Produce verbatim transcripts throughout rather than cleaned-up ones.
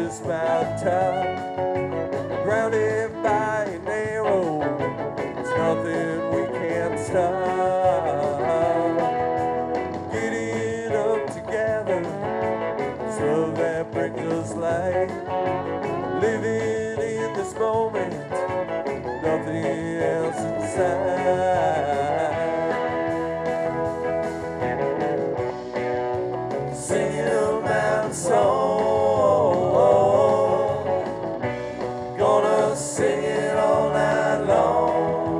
this mountain, grounded by an arrow. It's nothing we can't stop. Getting up together, it's love that brings us light. Living in this moment, nothing else inside. Singing a mountain song, gonna sing it all night long.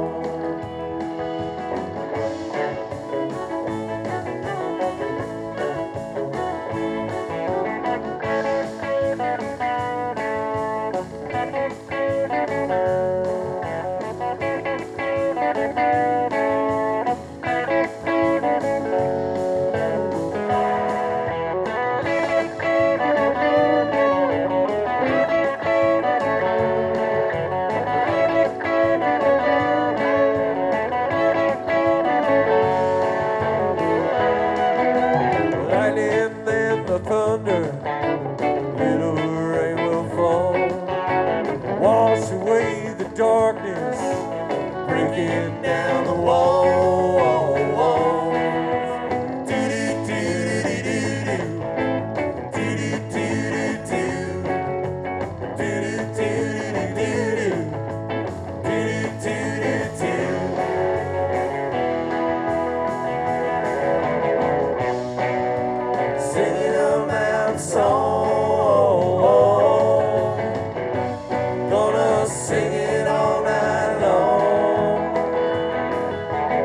Lightning and the thunder, little rain will fall, wash away the darkness, breaking down the walls. Do-do-do-do-do-do. Do-do-do-do-do. Do-do-do-do-do-do. Do-do-do-do-do. Singing a mountain song, gonna sing it all night long.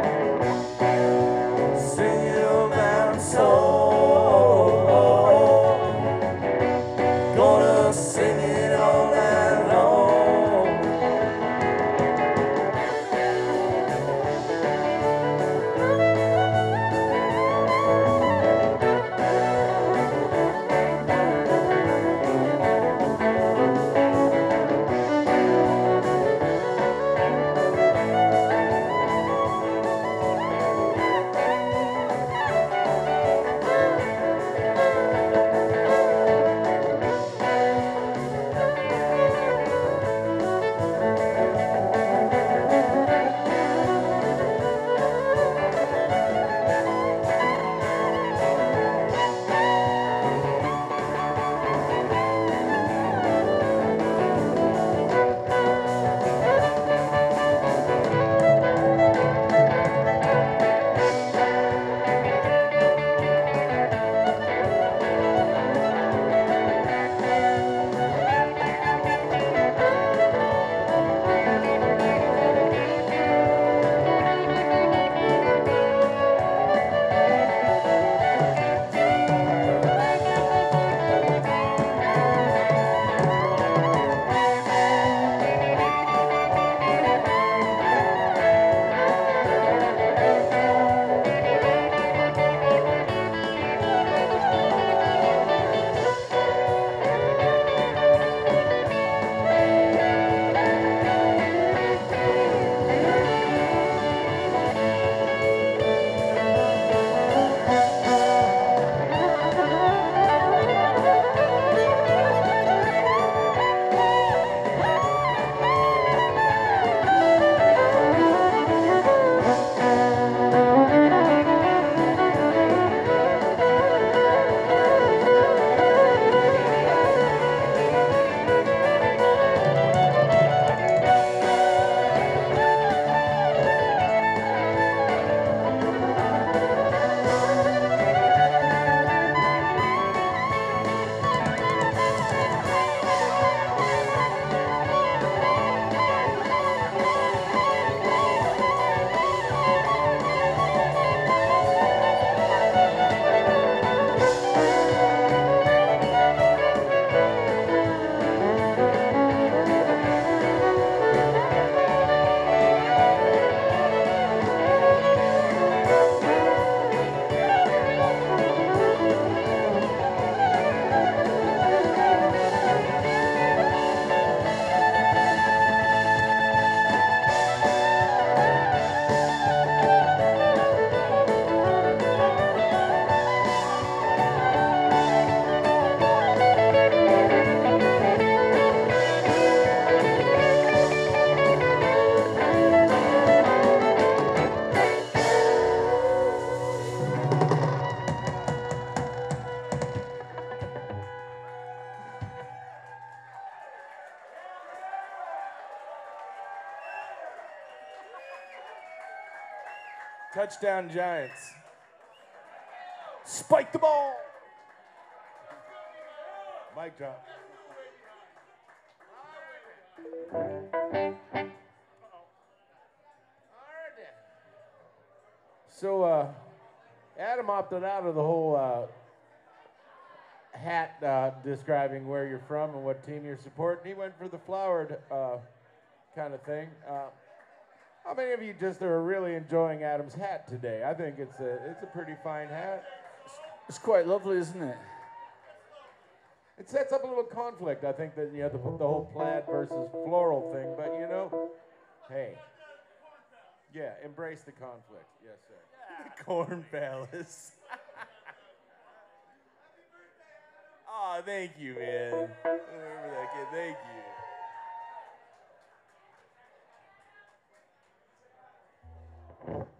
Touchdown Giants. Spike the ball. Mic drop. So, uh, Adam opted out of the whole uh, hat uh, describing where you're from and what team you're supporting. He went for the flowered uh, kind of thing. Uh, how many of you just are really enjoying Adam's hat today? I think it's a it's a pretty fine hat. It's quite lovely, isn't it? It sets up a little conflict. I think that you know the, the whole plaid versus floral thing, but you know, hey, yeah, embrace the conflict. Yes, sir. Corn Palace. Oh, thank you, man. Remember that kid. Thank you.